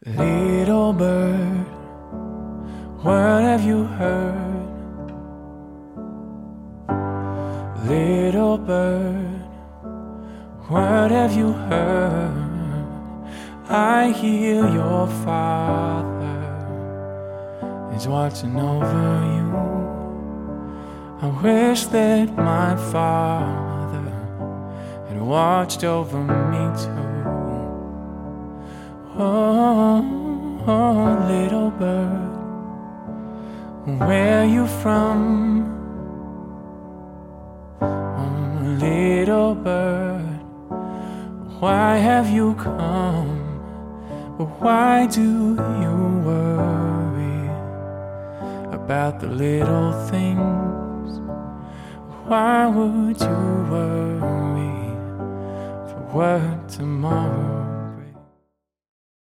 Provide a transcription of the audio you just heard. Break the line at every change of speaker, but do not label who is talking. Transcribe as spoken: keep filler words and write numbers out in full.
Little bird, what have you heard? Little bird, what have you heard? I hear your father is watching over you. I wish that my father had watched over me too. Oh, oh, little bird, where are you from? Oh, little bird, why have you come? But why do you worry about the little things? Why would you worry for what tomorrow